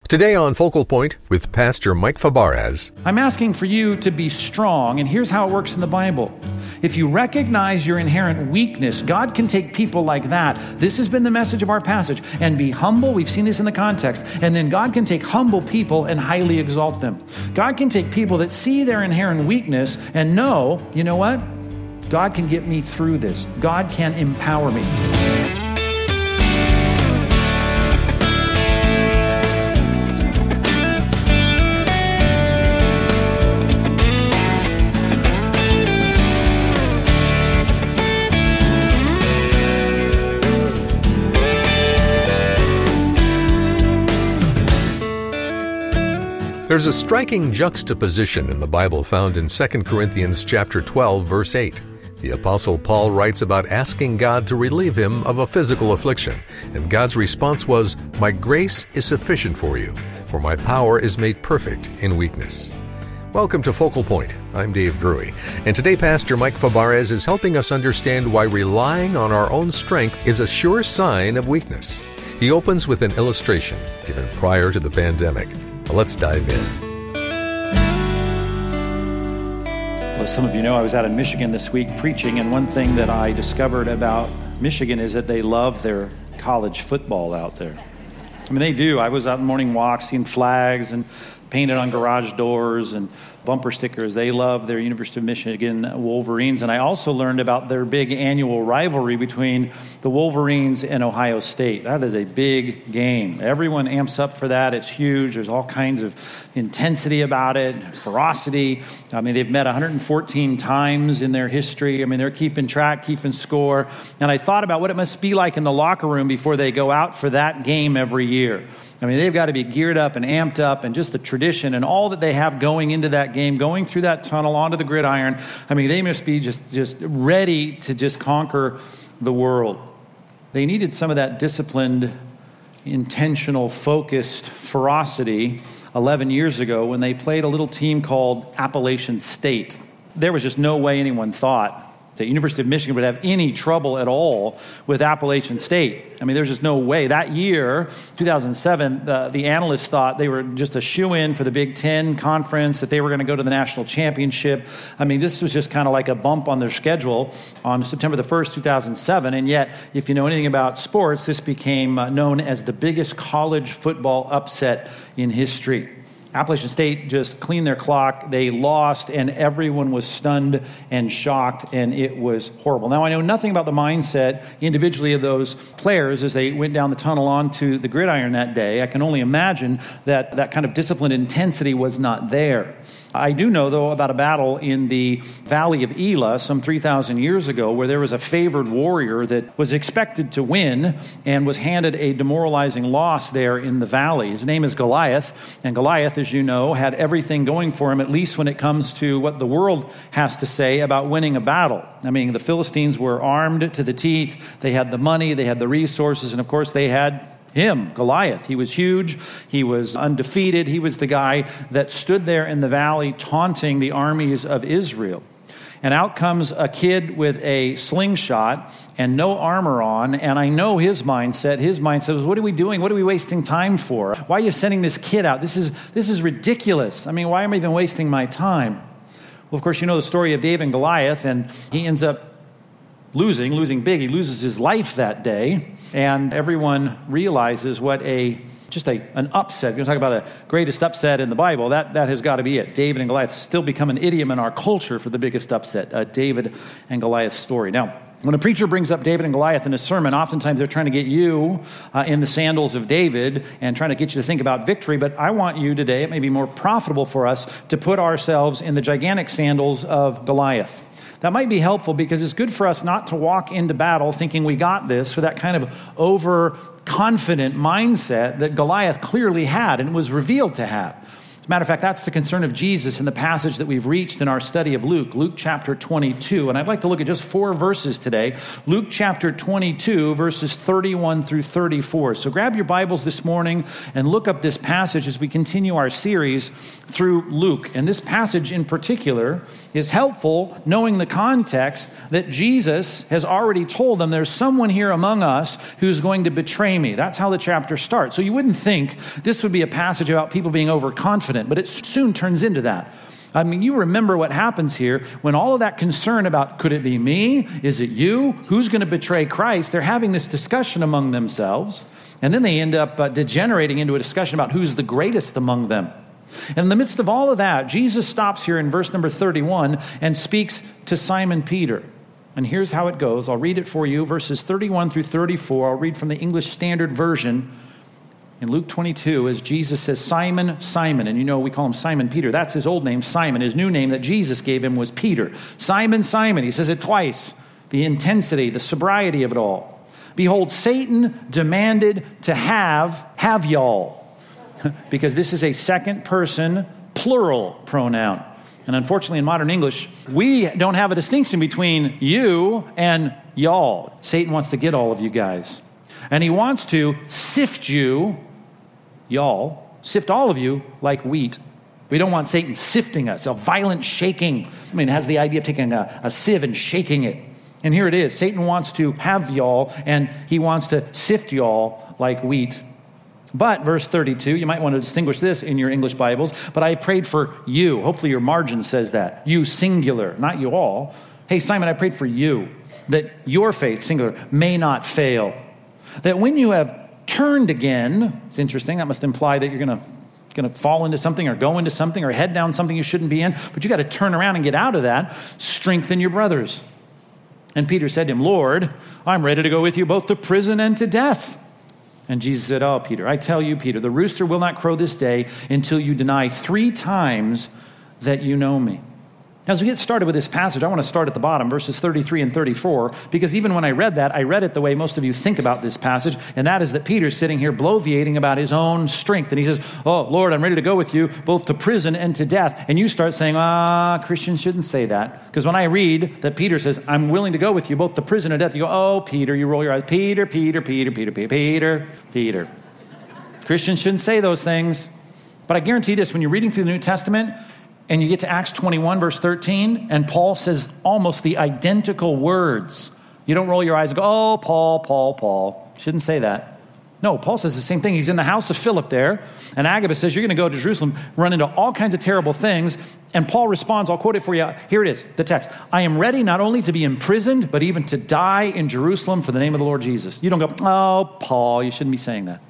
Today on Focal Point with Pastor Mike Fabarez. I'm asking for you to be strong, and here's how it works in the Bible. If you recognize your inherent weakness, God can take people like that. This has been the message of our passage. And be humble. We've seen this in the context. And then God can take humble people and highly exalt them. God can take people that see their inherent weakness and know, you know what? God can get me through this. God can empower me. There's a striking juxtaposition in the Bible found in 2 Corinthians chapter 12, verse 8. The Apostle Paul writes about asking God to relieve him of a physical affliction, and God's response was, "My grace is sufficient for you, for my power is made perfect in weakness." Welcome to Focal Point. I'm Dave Drury, and today Pastor Mike Fabarez is helping us understand why relying on our own strength is a sure sign of weakness. He opens with an illustration given prior to the pandemic. Let's dive in. Well, as some of you know, I was out in Michigan this week preaching, and one thing that I discovered about Michigan is that they love their college football out there. I mean, they do. I was out on morning walks, seeing flags and painted on garage doors and bumper stickers. They love their University of Michigan Wolverines. And I also learned about their big annual rivalry between the Wolverines and Ohio State. That is a big game. Everyone amps up for that. It's huge. There's all kinds of intensity about it, ferocity. I mean, they've met 114 times in their history. I mean, they're keeping track, keeping score. And I thought about what it must be like in the locker room before they go out for that game every year. I mean, they've got to be geared up and amped up, and just the tradition and all that they have going into that game, going through that tunnel onto the gridiron. I mean, they must be just ready to just conquer the world. They needed some of that disciplined, intentional, focused ferocity 11 years ago when they played a little team called Appalachian State. There was just no way anyone thought the University of Michigan would have any trouble at all with Appalachian State. I mean, there's just no way. That year, 2007, the analysts thought they were just a shoo-in for the Big Ten conference, that they were going to go to the national championship. I mean, this was just kind of like a bump on their schedule on September the 1st, 2007. And yet, if you know anything about sports, this became known as the biggest college football upset in history. Appalachian State just cleaned their clock. They lost, and everyone was stunned and shocked, and it was horrible. Now, I know nothing about the mindset individually of those players as they went down the tunnel onto the gridiron that day. I can only imagine that that kind of disciplined intensity was not there. I do know, though, about a battle in the Valley of Elah some 3,000 years ago where there was a favored warrior that was expected to win and was handed a demoralizing loss there in the valley. His name is Goliath, and Goliath, as you know, had everything going for him, at least when it comes to what the world has to say about winning a battle. I mean, the Philistines were armed to the teeth. They had the money, they had the resources, and of course they had him, Goliath. He was huge. He was undefeated. He was the guy that stood there in the valley taunting the armies of Israel. And out comes a kid with a slingshot and no armor on. And I know his mindset. His mindset was, what are we doing? What are we wasting time for? Why are you sending this kid out? This is ridiculous. I mean, why am I even wasting my time? Well, of course, you know the story of David and Goliath, and he ends up losing big. He loses his life that day. And everyone realizes what an upset. We're going to talk about the greatest upset in the Bible. That has got to be it. David and Goliath still become an idiom in our culture for the biggest upset, David and Goliath story. Now, when a preacher brings up David and Goliath in a sermon, oftentimes they're trying to get you in the sandals of David and trying to get you to think about victory. But I want you today, it may be more profitable for us, to put ourselves in the gigantic sandals of Goliath. That might be helpful because it's good for us not to walk into battle thinking we got this, for that kind of overconfident mindset that Goliath clearly had and was revealed to have. As a Matter of fact, that's the concern of Jesus in the passage that we've reached in our study of Luke, Luke chapter 22. And I'd like to look at just 4 verses today. Luke chapter 22, verses 31 through 34. So grab your Bibles this morning and look up this passage as we continue our series through Luke. And this passage in particular is helpful knowing the context that Jesus has already told them there's someone here among us who's going to betray me. That's how the chapter starts. So you wouldn't think this would be a passage about people being overconfident, but it soon turns into that. I mean, you remember what happens here when all of that concern about, could it be me? Is it you? Who's going to betray Christ? They're having this discussion among themselves, and then they end up degenerating into a discussion about who's the greatest among them. And in the midst of all of that, Jesus stops here in verse number 31 and speaks to Simon Peter. And here's how it goes. I'll read it for you, verses 31 through 34. I'll read from the English Standard Version. In Luke 22, as Jesus says, Simon, Simon, and you know we call him Simon Peter. That's his old name, Simon. His new name that Jesus gave him was Peter. Simon, Simon. He says it twice. The intensity, the sobriety of it all. Behold, Satan demanded to have y'all. Because this is a second person plural pronoun. And unfortunately in modern English, we don't have a distinction between you and y'all. Satan wants to get all of you guys. And he wants to sift you, y'all, sift all of you like wheat. We don't want Satan sifting us, a violent shaking. I mean, it has the idea of taking a sieve and shaking it. And here it is. Satan wants to have y'all, and he wants to sift y'all like wheat. But, verse 32, you might want to distinguish this in your English Bibles, but I prayed for you. Hopefully your margin says that. You, singular, not you all. Hey, Simon, I prayed for you, that your faith, singular, may not fail. That when you have turned again, it's interesting, that must imply that you're going to fall into something or go into something or head down something you shouldn't be in, but you got to turn around and get out of that. Strengthen your brothers. And Peter said to him, Lord, I'm ready to go with you both to prison and to death. And Jesus said, oh, Peter, I tell you, Peter, the rooster will not crow this day until you deny 3 times that you know me. As we get started with this passage, I want to start at the bottom, verses 33 and 34, because even when I read that, I read it the way most of you think about this passage, and that is that Peter's sitting here bloviating about his own strength. And he says, oh, Lord, I'm ready to go with you both to prison and to death. And you start saying, Christians shouldn't say that. Because when I read that Peter says, I'm willing to go with you both to prison and death, you go, oh, Peter, you roll your eyes. Peter. Christians shouldn't say those things. But I guarantee this, when you're reading through the New Testament, and you get to Acts 21, verse 13, and Paul says almost the identical words. You don't roll your eyes and go, oh, Paul. Shouldn't say that. No, Paul says the same thing. He's in the house of Philip there, and Agabus says, you're going to go to Jerusalem, run into all kinds of terrible things. And Paul responds, I'll quote it for you. Here it is, the text. I am ready not only to be imprisoned, but even to die in Jerusalem for the name of the Lord Jesus. You don't go, oh, Paul, you shouldn't be saying that.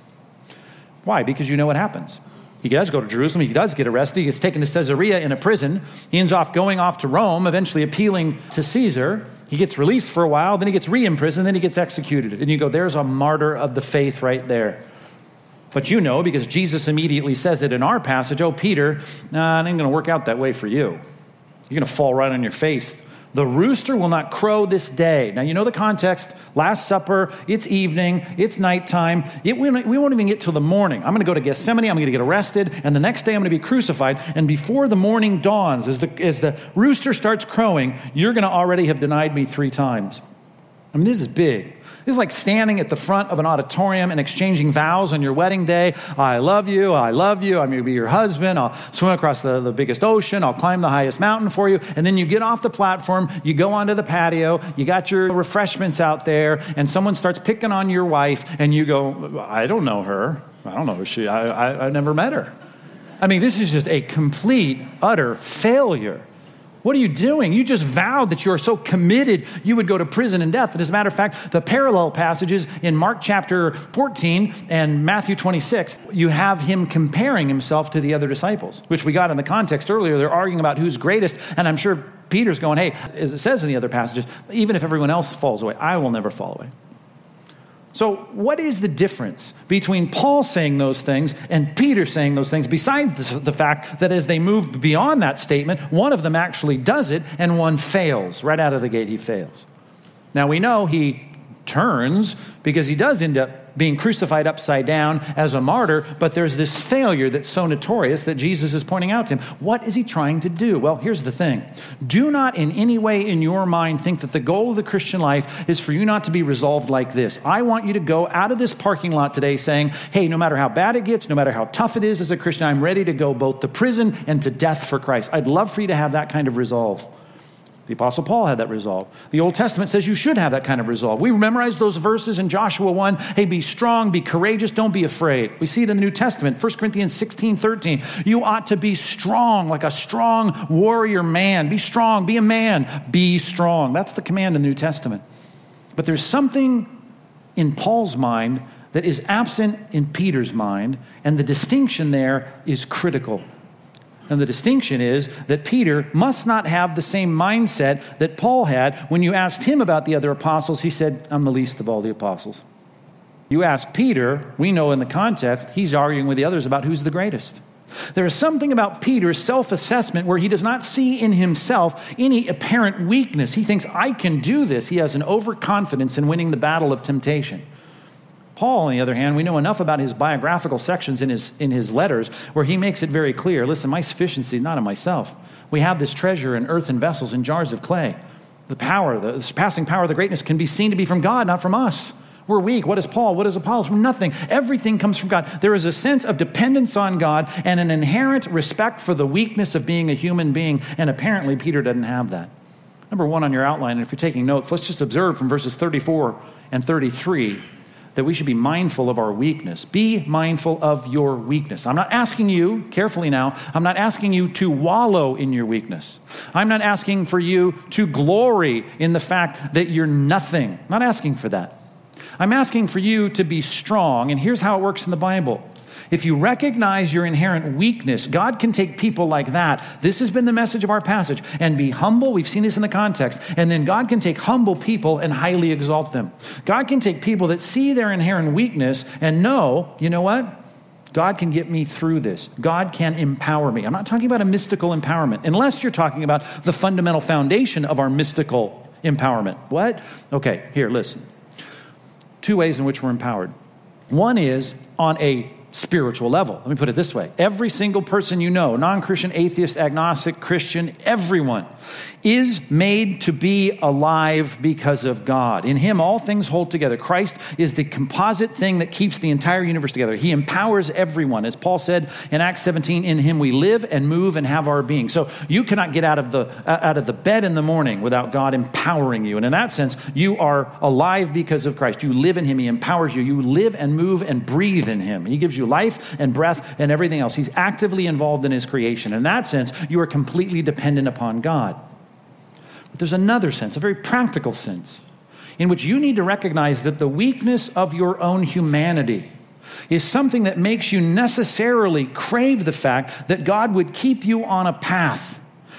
Why? Because you know what happens. He does go to Jerusalem. He does get arrested. He gets taken to Caesarea in a prison. He ends up going off to Rome, eventually appealing to Caesar. He gets released for a while. Then he gets re-imprisoned. Then he gets executed. And you go, there's a martyr of the faith right there. But you know, because Jesus immediately says it in our passage, oh, Peter, it ain't going to work out that way for you. You're going to fall right on your face. The rooster will not crow this day. Now, you know the context. Last Supper, it's evening, it's nighttime. We won't even get till the morning. I'm going to go to Gethsemane, I'm going to get arrested, and the next day I'm going to be crucified. And before the morning dawns, as the rooster starts crowing, you're going to already have denied me 3 times. I mean, this is big. This is like standing at the front of an auditorium and exchanging vows on your wedding day. I love you. I'm going to be your husband. I'll swim across the biggest ocean. I'll climb the highest mountain for you. And then you get off the platform, you go onto the patio, you got your refreshments out there, and someone starts picking on your wife, and you go, I don't know her. I don't know who she is. I never met her. I mean, this is just a complete, utter failure. What are you doing? You just vowed that you are so committed you would go to prison and death. And as a matter of fact, the parallel passages in Mark chapter 14 and Matthew 26, you have him comparing himself to the other disciples, which we got in the context earlier. They're arguing about who's greatest. And I'm sure Peter's going, hey, as it says in the other passages, even if everyone else falls away, I will never fall away. So what is the difference between Paul saying those things and Peter saying those things, besides the fact that as they move beyond that statement, one of them actually does it and one fails. Right out of the gate, he fails. Now we know he turns because he does end up being crucified upside down as a martyr, but there's this failure that's so notorious that Jesus is pointing out to him. What is he trying to do? Well, here's the thing. Do not in any way in your mind think that the goal of the Christian life is for you not to be resolved like this. I want you to go out of this parking lot today saying, hey, no matter how bad it gets, no matter how tough it is as a Christian, I'm ready to go both to prison and to death for Christ. I'd love for you to have that kind of resolve. The Apostle Paul had that resolve. The Old Testament says you should have that kind of resolve. We memorize those verses in Joshua 1. Hey, be strong, be courageous, don't be afraid. We see it in the New Testament, 1 Corinthians 16:13. You ought to be strong, like a strong warrior man. Be strong, be a man, be strong. That's the command in the New Testament. But there's something in Paul's mind that is absent in Peter's mind, and the distinction there is critical. And the distinction is that Peter must not have the same mindset that Paul had. When you asked him about the other apostles, he said, I'm the least of all the apostles. You ask Peter, we know in the context, he's arguing with the others about who's the greatest. There is something about Peter's self-assessment where he does not see in himself any apparent weakness. He thinks, I can do this. He has an overconfidence in winning the battle of temptation. Paul, on the other hand, we know enough about his biographical sections in his letters where he makes it very clear, listen, my sufficiency is not in myself. We have this treasure in earthen vessels, in jars of clay. The power, the surpassing power of the greatness can be seen to be from God, not from us. We're weak. What is Paul? What is Apollos? We're nothing. Everything comes from God. There is a sense of dependence on God and an inherent respect for the weakness of being a human being, and apparently Peter doesn't have that. Number one on your outline, and if you're taking notes, let's just observe from verses 34 and 33 that we should be mindful of our weakness. Be mindful of your weakness. I'm not asking you, carefully now, I'm not asking you to wallow in your weakness. I'm not asking for you to glory in the fact that you're nothing. I'm not asking for that. I'm asking for you to be strong, and here's how it works in the Bible. If you recognize your inherent weakness, God can take people like that. This has been the message of our passage. And be humble. We've seen this in the context. And then God can take humble people and highly exalt them. God can take people that see their inherent weakness and know, you know what? God can get me through this. God can empower me. I'm not talking about a mystical empowerment, unless you're talking about the fundamental foundation of our mystical empowerment. What? Okay, here, listen. Two ways in which we're empowered. One is on a spiritual level. Let me put it this way. Every single person you know, non-Christian, atheist, agnostic, Christian, everyone is made to be alive because of God. In him, all things hold together. Christ is the composite thing that keeps the entire universe together. He empowers everyone. As Paul said in Acts 17, in him we live and move and have our being. So you cannot get out of the bed in the morning without God empowering you. And in that sense, you are alive because of Christ. You live in him. He empowers you. You live and move and breathe in him. He gives you life and breath and everything else. He's actively involved in his creation. In that sense, you are completely dependent upon God. But there's another sense, a very practical sense, in which you need to recognize that the weakness of your own humanity is something that makes you necessarily crave the fact that God would keep you on a path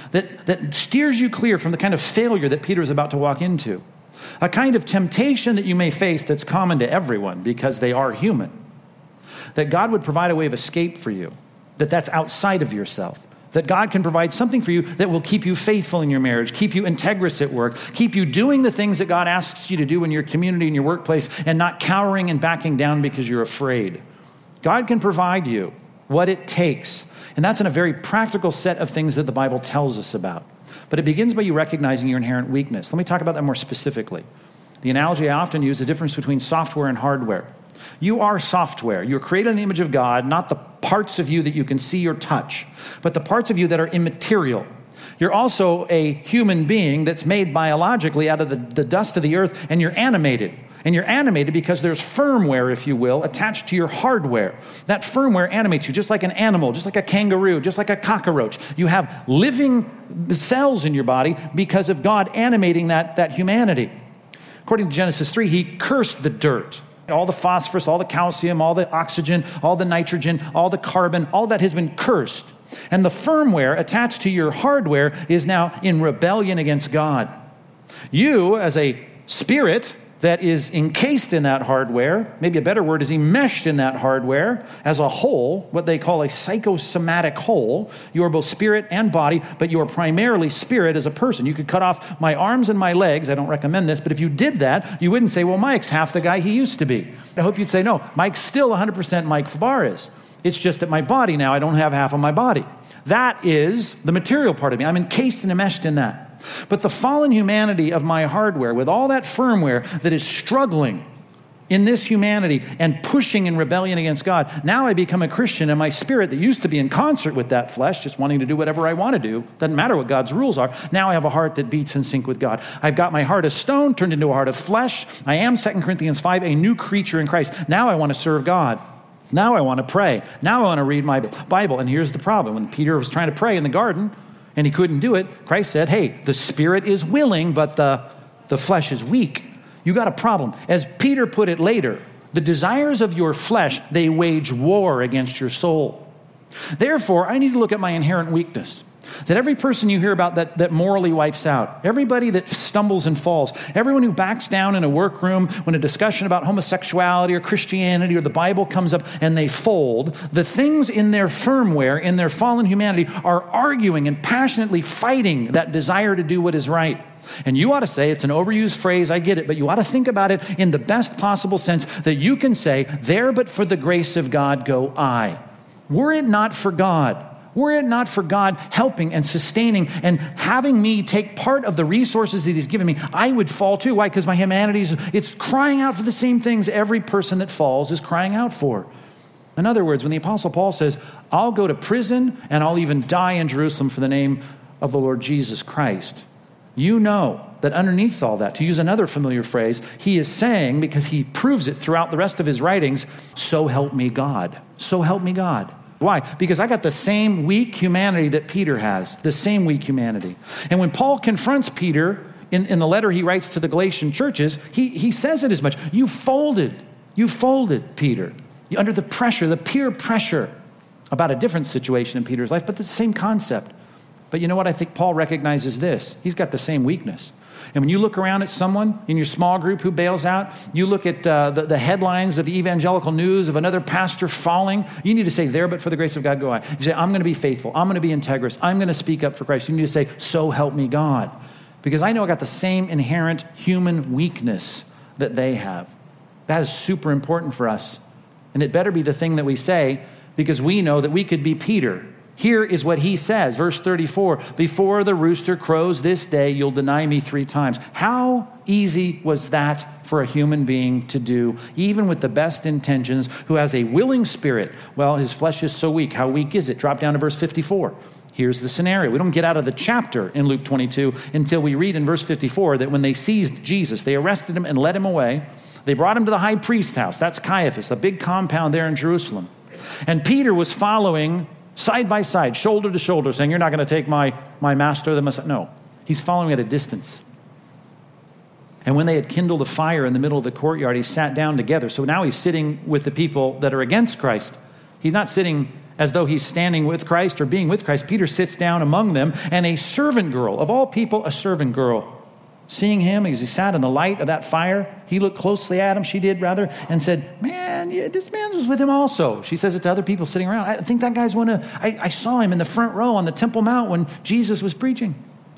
that steers you clear from the kind of failure that Peter is about to walk into. A kind of temptation that you may face that's common to everyone because they are human. That God would provide a way of escape for you, that's outside of yourself. That God can provide something for you that will keep you faithful in your marriage, keep you integrous at work, keep you doing the things that God asks you to do in your community, in your workplace, and not cowering and backing down because you're afraid. God can provide you what it takes. And that's in a very practical set of things that the Bible tells us about. But it begins by you recognizing your inherent weakness. Let me talk about that more specifically. The analogy I often use is the difference between software and hardware. You are software. You're created in the image of God, not the parts of you that you can see or touch, but the parts of you that are immaterial. You're also a human being that's made biologically out of the dust of the earth, and you're animated. And you're animated because there's firmware, if you will, attached to your hardware. That firmware animates you just like an animal, just like a kangaroo, just like a cockroach. You have living cells in your body because of God animating that humanity. According to Genesis 3, he cursed the dirt. All the phosphorus, all the calcium, all the oxygen, all the nitrogen, all the carbon, all that has been cursed. And the firmware attached to your hardware is now in rebellion against God. You, as a spirit, that is encased in that hardware, maybe a better word is enmeshed in that hardware as a whole, what they call a psychosomatic whole. You are both spirit and body, but you are primarily spirit as a person. You could cut off my arms and my legs. I don't recommend this, but if you did that, you wouldn't say, well, Mike's half the guy he used to be. I hope you'd say, no, Mike's still 100% Mike Fabarez. It's just that my body now, I don't have half of my body. That is the material part of me. I'm encased and enmeshed in that. But the fallen humanity of my hardware, with all that firmware that is struggling in this humanity and pushing in rebellion against God, now I become a Christian, and my spirit that used to be in concert with that flesh, just wanting to do whatever I want to do, doesn't matter what God's rules are, now I have a heart that beats in sync with God. I've got my heart of stone turned into a heart of flesh. I am, 2 Corinthians 5, a new creature in Christ. Now I want to serve God. Now I want to pray. Now I want to read my Bible. And here's the problem. When Peter was trying to pray in the garden, and he couldn't do it, Christ said, hey, the spirit is willing, but the flesh is weak. You got a problem. As Peter put it later, the desires of your flesh, they wage war against your soul. Therefore, I need to look at my inherent weakness. That every person you hear about that morally wipes out, everybody that stumbles and falls, everyone who backs down in a workroom when a discussion about homosexuality or Christianity or the Bible comes up and they fold, the things in their firmware, in their fallen humanity, are arguing and passionately fighting that desire to do what is right. And you ought to say, it's an overused phrase, I get it, but you ought to think about it in the best possible sense that you can say, there but for the grace of God go I. Were it not for God, were it not for God helping and sustaining and having me take part of the resources that He's given me, I would fall too. Why? Because my humanity it's crying out for the same things every person that falls is crying out for. In other words, when the Apostle Paul says, I'll go to prison and I'll even die in Jerusalem for the name of the Lord Jesus Christ, you know that underneath all that, to use another familiar phrase, he is saying, because he proves it throughout the rest of his writings, so help me God. So help me God. Why? Because I got the same weak humanity that Peter has, the same weak humanity. And when Paul confronts Peter in the letter he writes to the Galatian churches, he says it as much. You folded, Peter, under the pressure, the peer pressure, about a different situation in Peter's life, but the same concept. But you know what? I think Paul recognizes this. He's got the same weakness. And when you look around at someone in your small group who bails out, you look at the headlines of the evangelical news of another pastor falling, you need to say, there but for the grace of God go I. You say, I'm going to be faithful. I'm going to be integrous. I'm going to speak up for Christ. You need to say, so help me God. Because I know I got the same inherent human weakness that they have. That is super important for us. And it better be the thing that we say, because we know that we could be Peter. Here is what he says, verse 34, before the rooster crows this day, you'll deny me 3 times. How easy was that for a human being to do, even with the best intentions, who has a willing spirit? Well, his flesh is so weak. How weak is it? Drop down to verse 54. Here's the scenario. We don't get out of the chapter in Luke 22 until we read in verse 54 that when they seized Jesus, they arrested him and led him away. They brought him to the high priest's house. That's Caiaphas, a big compound there in Jerusalem. And Peter was following side by side, shoulder to shoulder, saying, you're not going to take my master, the Messiah. No, he's following at a distance. And when they had kindled a fire in the middle of the courtyard, he sat down together. So now he's sitting with the people that are against Christ. He's not sitting as though he's standing with Christ or being with Christ. Peter sits down among them, and a servant girl, of all people, a servant girl, seeing him as he sat in the light of that fire, he looked closely at him, she did rather, and said, man, this man was with him also. She says it to other people sitting around. I think that guy's I saw him in the front row on the Temple Mount when Jesus was preaching.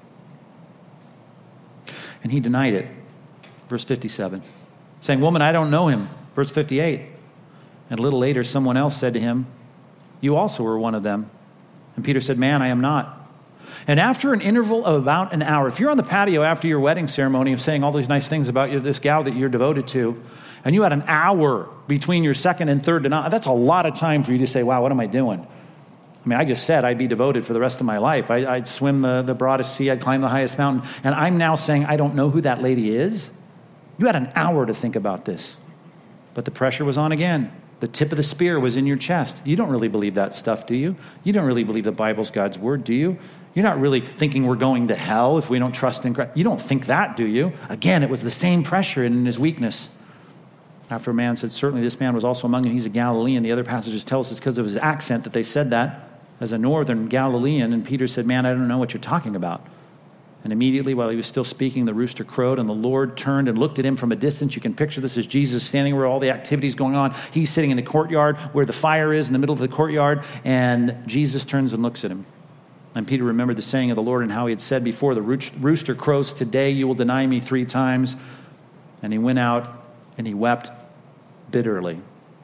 And he denied it. Verse 57. Saying, woman, I don't know him. Verse 58. And a little later, someone else said to him, you also were one of them. And Peter said, man, I am not. And after an interval of about an hour, if you're on the patio after your wedding ceremony of saying all these nice things about this gal that you're devoted to, and you had an hour between your second and third denial, that's a lot of time for you to say, wow, what am I doing? I mean, I just said I'd be devoted for the rest of my life. I'd swim the broadest sea. I'd climb the highest mountain. And I'm now saying I don't know who that lady is. You had an hour to think about this. But the pressure was on again. The tip of the spear was in your chest. You don't really believe that stuff, do you? You don't really believe the Bible's God's word, do you? You're not really thinking we're going to hell if we don't trust in Christ. You don't think that, do you? Again, it was the same pressure in his weakness. After a man said, certainly this man was also among them. He's a Galilean. The other passages tell us it's because of his accent that they said that as a northern Galilean. And Peter said, man, I don't know what you're talking about. And immediately while he was still speaking, the rooster crowed, and the Lord turned and looked at him from a distance. You can picture this as Jesus standing where all the activity is going on. He's sitting in the courtyard where the fire is in the middle of the courtyard, and Jesus turns and looks at him. And Peter remembered the saying of the Lord and how he had said before, the rooster crows today, you will deny me 3 times. And he went out and he wept bitterly.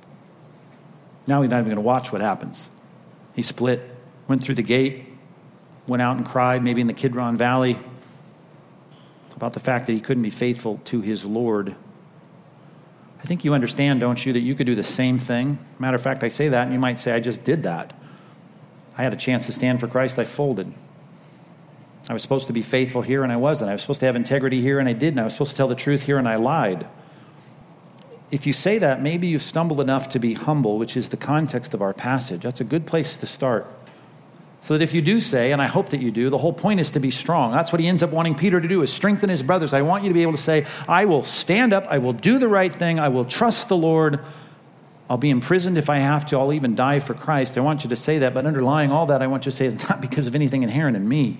Now he's not even going to watch what happens. He split, went through the gate, went out and cried, maybe in the Kidron Valley, about the fact that he couldn't be faithful to his Lord. I think you understand, don't you, that you could do the same thing? Matter of fact, I say that, and you might say, I just did that. I had a chance to stand for Christ, I folded. I was supposed to be faithful here, and I wasn't. I was supposed to have integrity here, and I didn't. I was supposed to tell the truth here, and I lied. If you say that, maybe you've stumbled enough to be humble, which is the context of our passage. That's a good place to start. So that if you do say, and I hope that you do, the whole point is to be strong. That's what he ends up wanting Peter to do, is strengthen his brothers. I want you to be able to say, I will stand up, I will do the right thing, I will trust the Lord, I'll be imprisoned if I have to, I'll even die for Christ. I want you to say that, but underlying all that, I want you to say it's not because of anything inherent in me.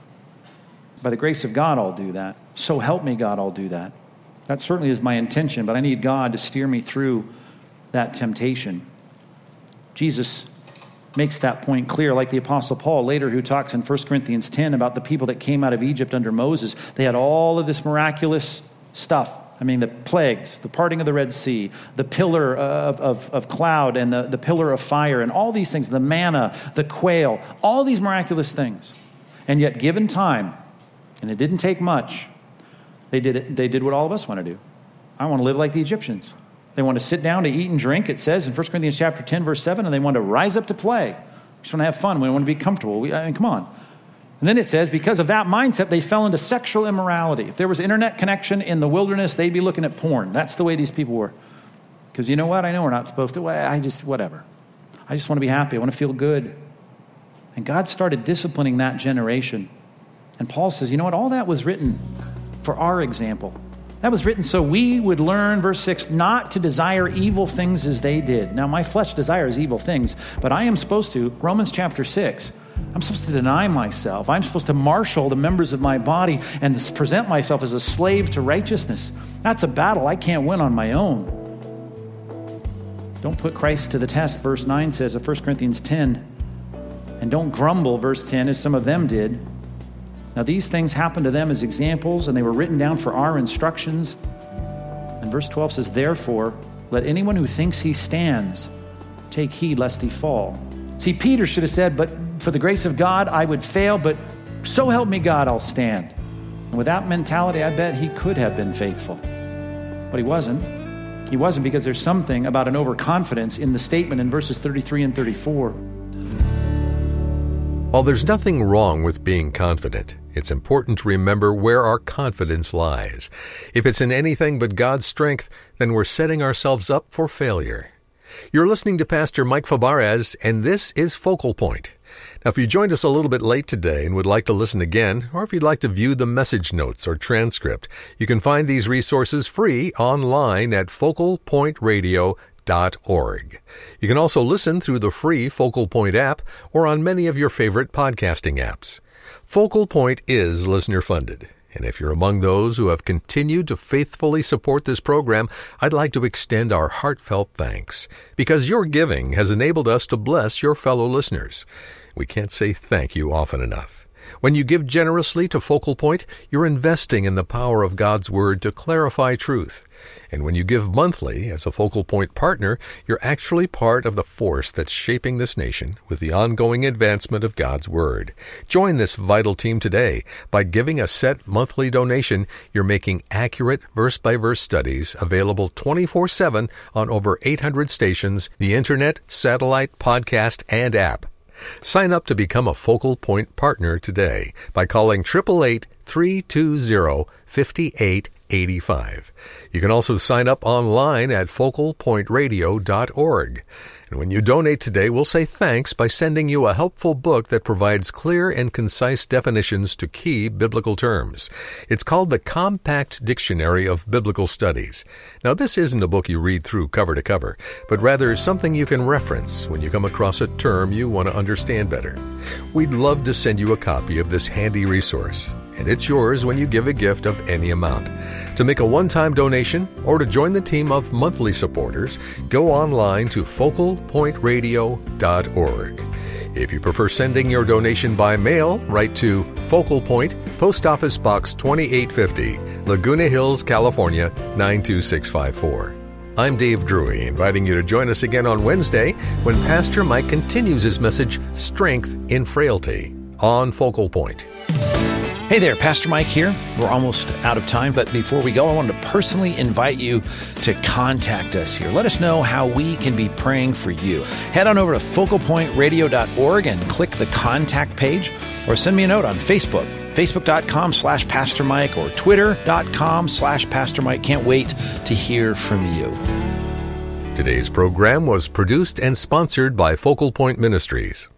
By the grace of God, I'll do that. So help me, God, I'll do that. That certainly is my intention, but I need God to steer me through that temptation. Jesus makes that point clear, like the Apostle Paul later, who talks in 1 Corinthians 10 about the people that came out of Egypt under Moses. They had all of this miraculous stuff. I mean, the plagues, the parting of the Red Sea, the pillar of cloud and the pillar of fire, and all these things, the manna, the quail, all these miraculous things. And yet, given time, and it didn't take much, they did what all of us want to do. I want to live like the Egyptians. They want to sit down to eat and drink, it says in 1 Corinthians chapter 10, verse 7, and they want to rise up to play. We just want to have fun. We want to be comfortable. Come on. And then it says, because of that mindset, they fell into sexual immorality. If there was internet connection in the wilderness, they'd be looking at porn. That's the way these people were. Because you know what? I know we're not supposed to. Whatever. I just want to be happy. I want to feel good. And God started disciplining that generation. And Paul says, you know what? All that was written for our example. That was written so we would learn, verse 6, not to desire evil things as they did. Now, my flesh desires evil things, but I am supposed to, Romans chapter 6, I'm supposed to deny myself. I'm supposed to marshal the members of my body and present myself as a slave to righteousness. That's a battle I can't win on my own. Don't put Christ to the test, verse 9 says of 1 Corinthians 10. And don't grumble, verse 10, as some of them did. Now, these things happened to them as examples, and they were written down for our instructions. And verse 12 says, therefore, let anyone who thinks he stands take heed lest he fall. See, Peter should have said, but for the grace of God, I would fail, but so help me God, I'll stand. And with that mentality, I bet he could have been faithful. But he wasn't. He wasn't because there's something about an overconfidence in the statement in verses 33 and 34. While there's nothing wrong with being confident, it's important to remember where our confidence lies. If it's in anything but God's strength, then we're setting ourselves up for failure. You're listening to Pastor Mike Fabarez, and this is Focal Point. Now, if you joined us a little bit late today and would like to listen again, or if you'd like to view the message notes or transcript, you can find these resources free online at focalpointradio.org. You can also listen through the free Focal Point app or on many of your favorite podcasting apps. Focal Point is listener-funded, and if you're among those who have continued to faithfully support this program, I'd like to extend our heartfelt thanks, because your giving has enabled us to bless your fellow listeners. We can't say thank you often enough. When you give generously to Focal Point, you're investing in the power of God's Word to clarify truth. And when you give monthly as a Focal Point partner, you're actually part of the force that's shaping this nation with the ongoing advancement of God's Word. Join this vital team today. By giving a set monthly donation, you're making accurate verse-by-verse studies available 24/7 on over 800 stations, the Internet, satellite, podcast, and app. Sign up to become a Focal Point partner today by calling 888-320-5885. You can also sign up online at focalpointradio.org. And when you donate today, we'll say thanks by sending you a helpful book that provides clear and concise definitions to key biblical terms. It's called the Compact Dictionary of Biblical Studies. Now, this isn't a book you read through cover to cover, but rather something you can reference when you come across a term you want to understand better. We'd love to send you a copy of this handy resource. and it's yours when you give a gift of any amount. To make a one-time donation or to join the team of monthly supporters, go online to focalpointradio.org. If you prefer sending your donation by mail, write to Focal Point, Post Office Box 2850, Laguna Hills, California, 92654. I'm Dave Drury, inviting you to join us again on Wednesday when Pastor Mike continues his message, Strength in Frailty, on Focal Point. Hey there, Pastor Mike here. We're almost out of time, but before we go, I wanted to personally invite you to contact us here. Let us know how we can be praying for you. Head on over to focalpointradio.org and click the contact page, or send me a note on Facebook, facebook.com/Pastor Mike or twitter.com/Pastor Mike. Can't wait to hear from you. Today's program was produced and sponsored by Focal Point Ministries.